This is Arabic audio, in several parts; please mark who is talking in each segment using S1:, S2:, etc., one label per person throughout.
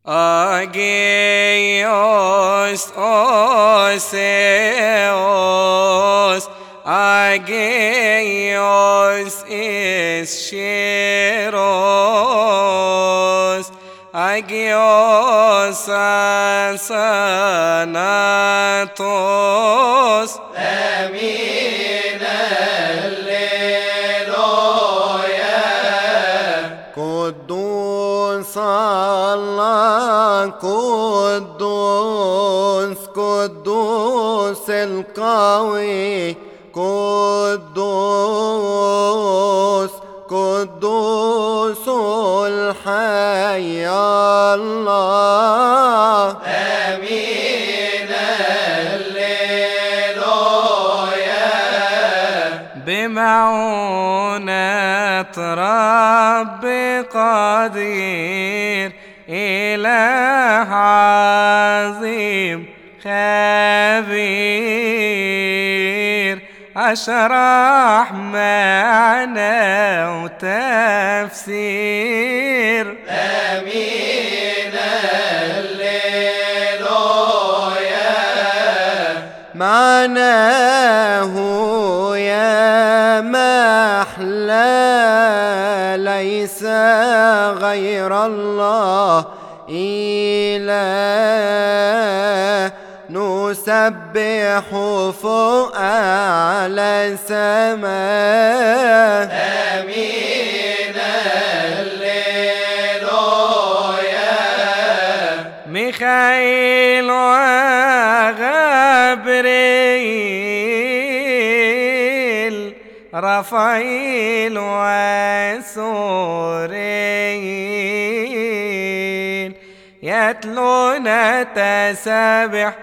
S1: Agios oseos, agios ischiros, agios asanatos,
S2: آمين هللويا. قدوس الله، قدوس قدوس القوي، قدوس قدوس الحي الله. آمين هللويا.
S1: بمعونة رب قدير، إله عظيم خبير، أشرح معنى وتفسير.
S2: آمين هللويا. معناه يا محلى، ليس غير الله إله، نسبح فوق أعلى سماء. آمين هللويا.
S1: ميخائيل وغبريل، رافائيل وسوريل، يتلون تسابح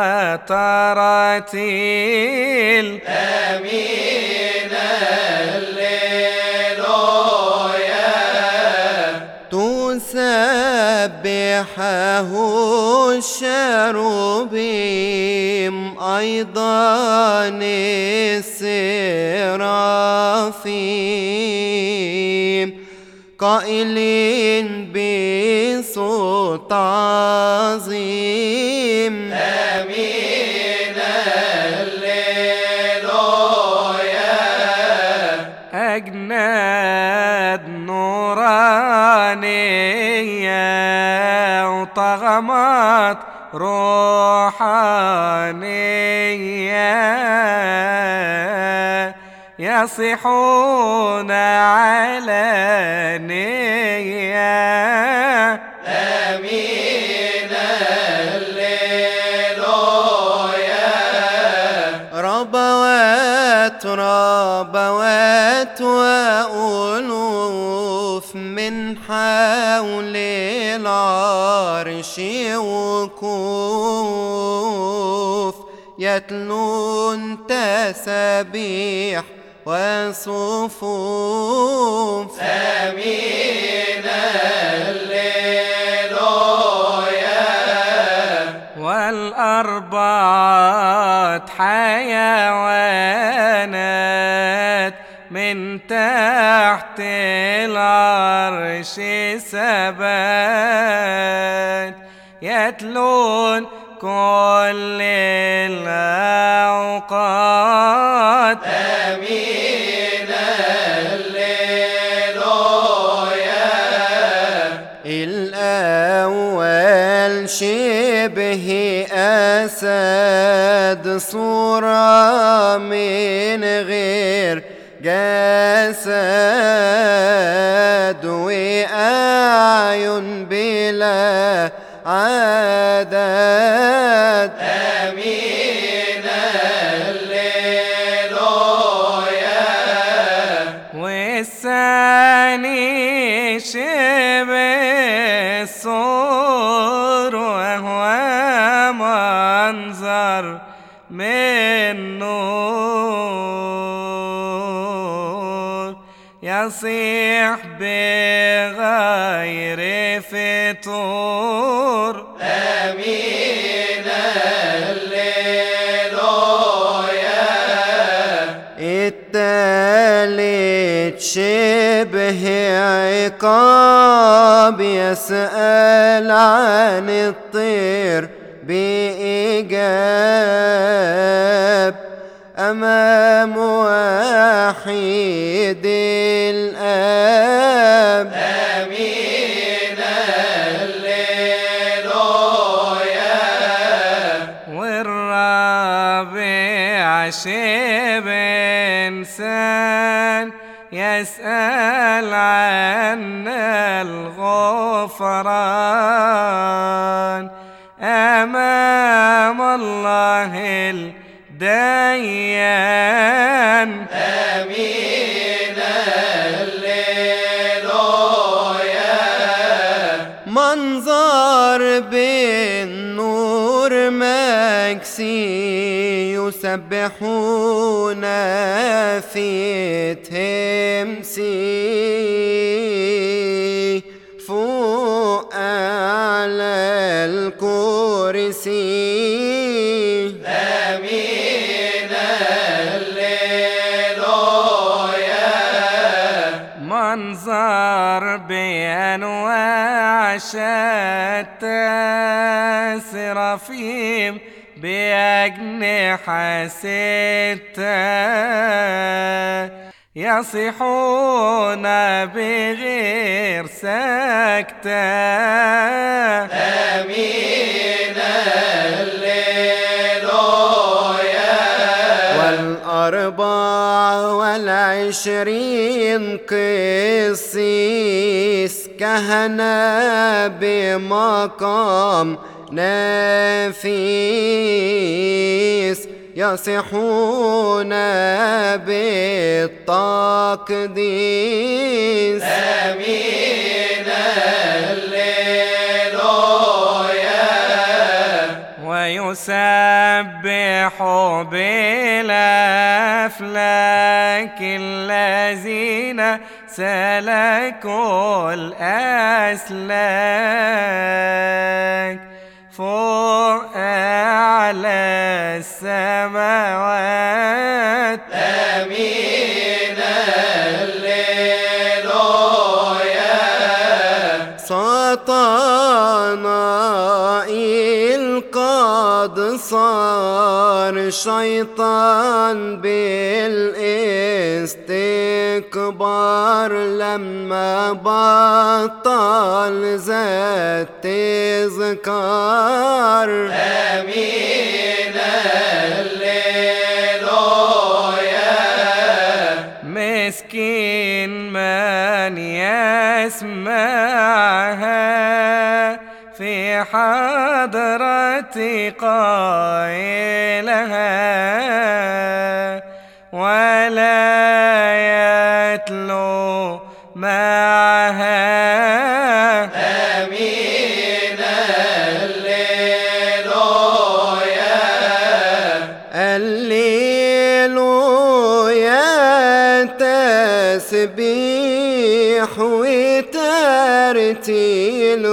S1: وتراتيل.
S2: آمين هللويا. تسبحه الشروبيم، أيضا السرافيم، قائلين بصوت عظيم. آمين هللويا.
S1: أجناد نورانية وطغمات روحانية، يصيحون علانية.
S2: آمين هللويا. ربوات ربوات وألوف، من حول العرش وكوف، يتلون تسابيح وصفوف. آمين هللويا.
S1: والأربعة حيوانات من تحت العرش سبات، يتلون كل الأوقات.
S2: آمين هللويا. الأول شبه أسد، صورة من غير جسد، وأعين بلا عدد. آمين هللويا.
S1: والثاني شبه الصور، وهو منظر من نور، يصيح بغير فتور.
S2: آمين هللويا. التاني ليلة شبه عقاب يسأل عن الطير بإيجاب أمام وحيد الآب آمين هللويا.
S1: والرابع شبه إنسان يسأل عن الغفران أمام الله الديان
S2: آمين هللويا. منظر بالنور مكسي يسبحون في تمسي فوق أعلى الكرسي آمين هللويا.
S1: منظر بأنواع شتى سرافيم بأجنحة ستة يصيحون بغير سكتة
S2: آمين هللويا. وال24 قسيس كهنة بمقام نفيس يصيحون بالتقديس آمين هللويا.
S1: ويسبح بالأفلاك الذين سلكوا الأسلاك فوق أعلى السماوات
S2: آمين هللويا. سطانائيل قد صار شيطان بالاستكبار لما بطل ذات تذكار آمين هللويا.
S1: مسكين من يسمعها في حضرة قائلها ولا يتلو معها
S2: آمين هللويا. هللويا تسبيح وترتيل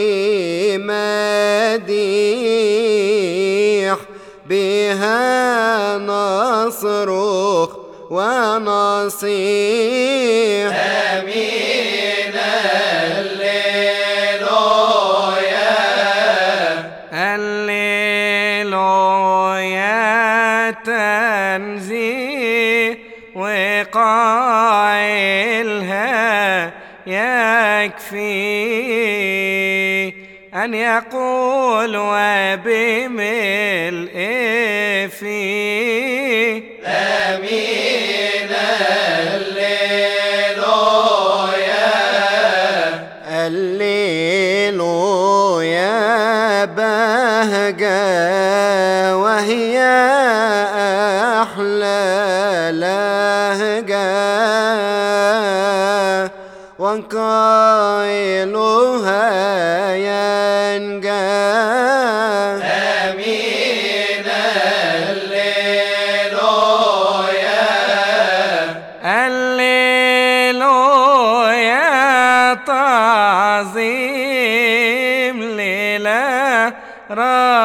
S2: ومديح بها نصرخ ونصيح آمين هللويا.
S1: هللويا تنزيه وقائلها يكفي أن يقول وبملء فيه
S2: آمين هللويا. هللويا بهجة وهي أحلى لهجة وقائلها ينجى آمين هللويا.
S1: هللويا تعظيم لله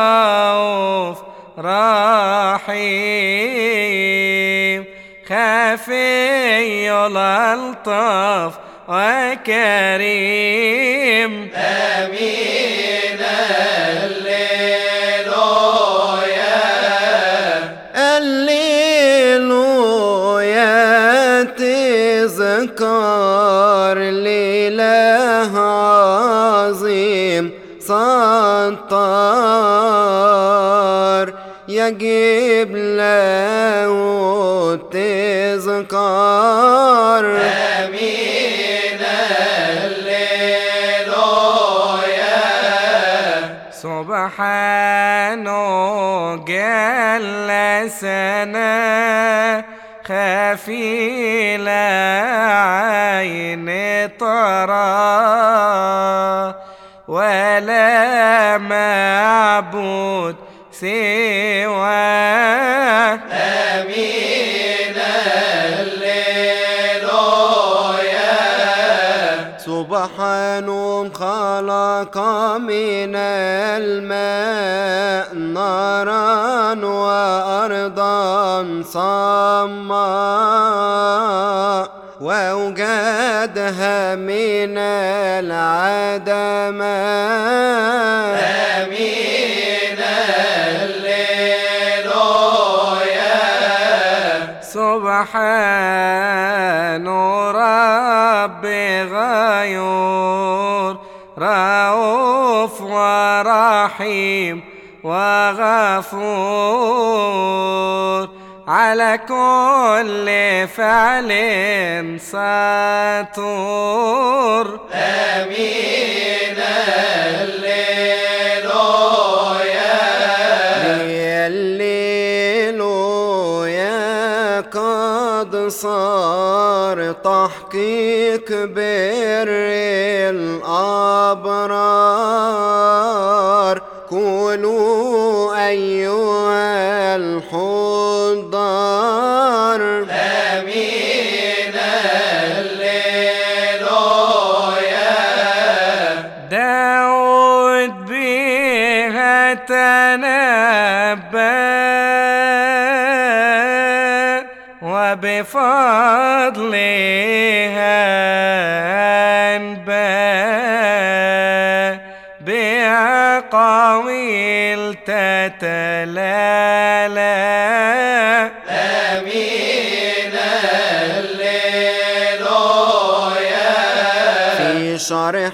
S1: رؤوف رحيم شافي الألطف وكريم
S2: أمين الليل يا تذكر الإله عظيم ستار يجيب له تذكار أمين الليل
S1: سبحانه جلسنا خفي لا عين ترى ولا معبود سواه
S2: أمين الليل سبحان خلق من الماء نارا وأرضا صماء وأوجدها من العدم أمين الليل
S1: سبحان رب غيور رؤوف ورحيم وغفور على كل فعل ستور
S2: أمين الليل يا قد صار تحقيق بر الأبرار كونوا أيها الحضار أمين الليل
S1: داود بها تنبأ وبفضلها أنبأ بأقاويل تتلالى
S2: أمين الليل في شرح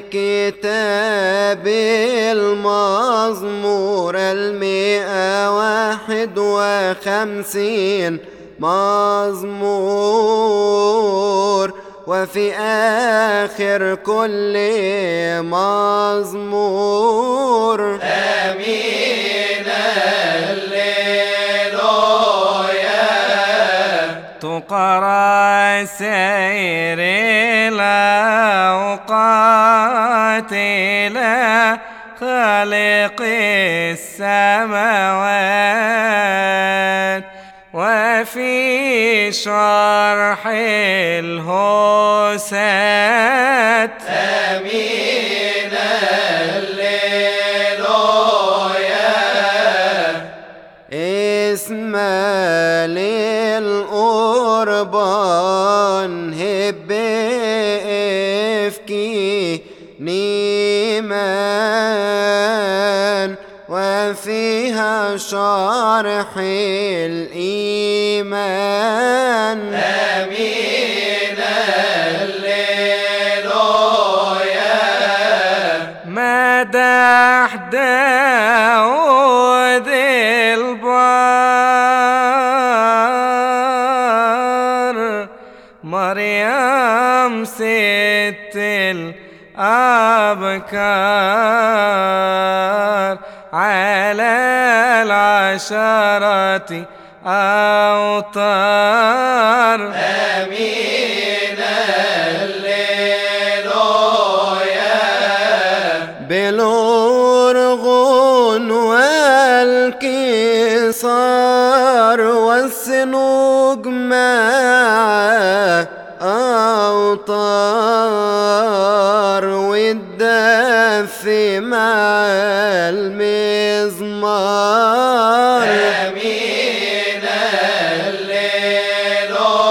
S2: كتاب المزمور 151 مزمور وفي آخر كل مزمور أمين الليل
S1: تقرأ سير الأوقات إلى خالق السماوات وفي شرح الهوسات
S2: أمين الليل اسم للقربان هب افكي نيمان وفيها شرح الإيمان أمين الليل مدح داود البار مريم ست الأبكار على العشرة أوتار أمين الليل بالأرغن والكسار والسنوج مع أوتار والدف مع المزمار أمين الليل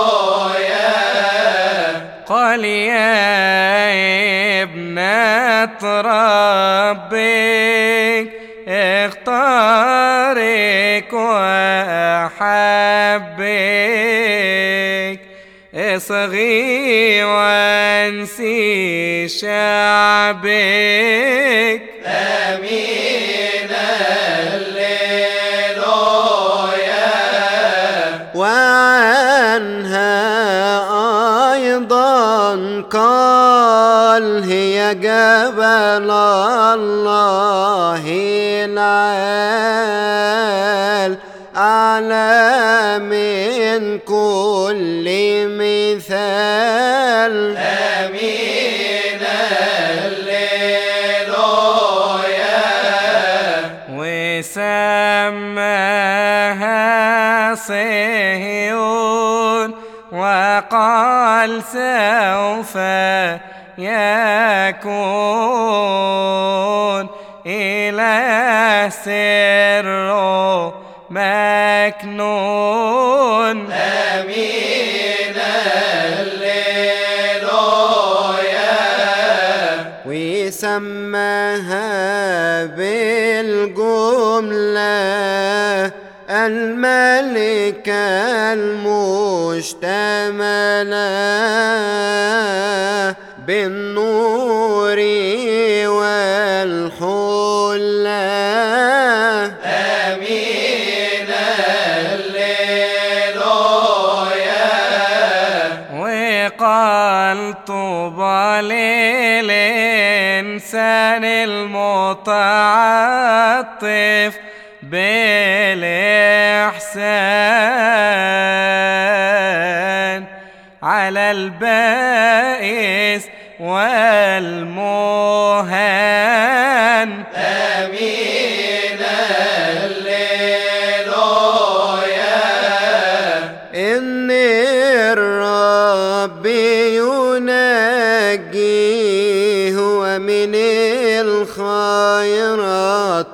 S1: ربك اختارك وأحبك، اصغي وانسي شعبك.
S2: آمين هللويا. وعنها أيضا قال هي جبل الله العال، أعلى من كل مثال. آمين هللويا.
S1: وسماها صهيون وقال سوف يكون إله سر مكنون.
S2: آمين هللويا. وسماها بالجملة الملكة المشتملة بالنور والحلة. آمين هللويا.
S1: وقال طوبى للإنسان المتعطف بالإحسان على البائس والمهان.
S2: آمين هللويا. إن الرب ينجيه ومن الخيرات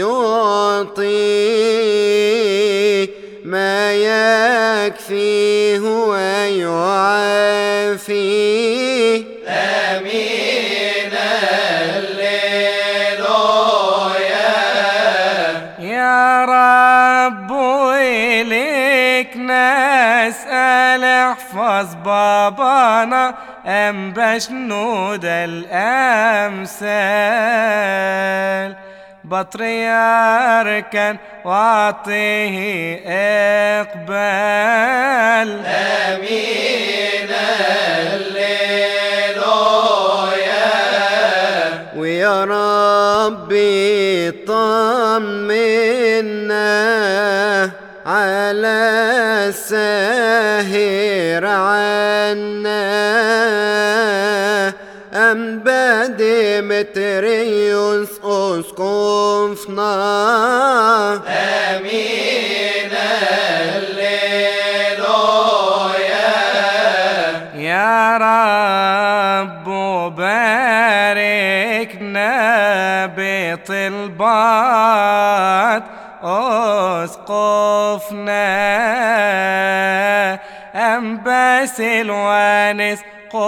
S2: يعطيه ما يكفيه ويعافيه. آمين هللويا.
S1: يا رب إليك نسأل احفظ بابانا أنبا شنود الأمثال، بطريركا واعطيه إقبال.
S2: آمين هللويا. ويا ربي طمنا على الساهر عنا أنبا ديمتريوس أسقفنا. آمين هللويا.
S1: يا رب باركنا بطلبات أسقفنا أنبا سلوانس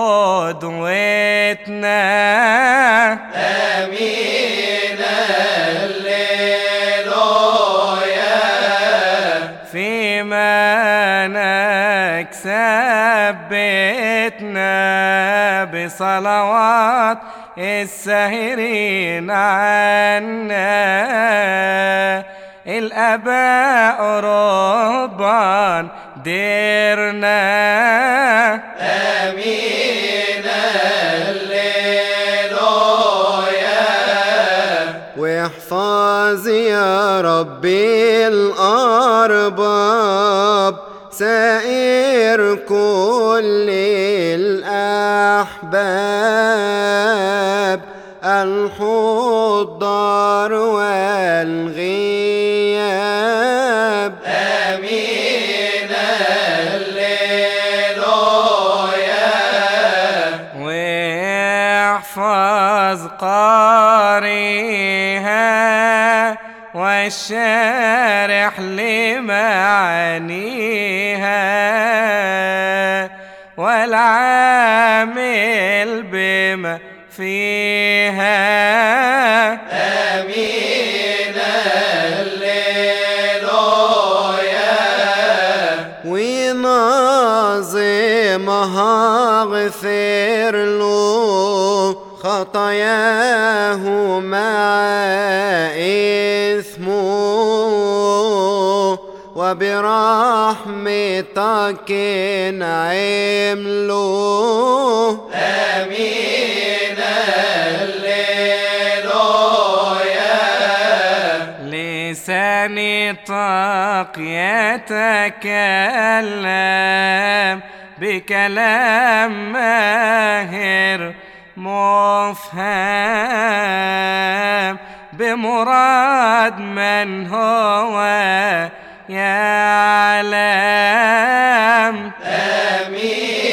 S1: قدوتنا.
S2: آمين هللويا.
S1: فيما نكسب بيتنا بصلوات الساهرين عنا، الآباء رهبان ديرنا.
S2: آمين هللويا. واحفظ يا ربي الأرباب سائر كل الأحباب الحضار والغياب. آمين هللويا.
S1: واحفظ قاريها والشارح لمعانيها والعامل بما فيها.
S2: آمين هللويا وناظمها غفر له خطاياه مع إثمه وبرحمتك انعم له آمين هللويا
S1: لساني طاق يتكلم بكلام ماهر مفهم بمراد من هو يعلم
S2: آمين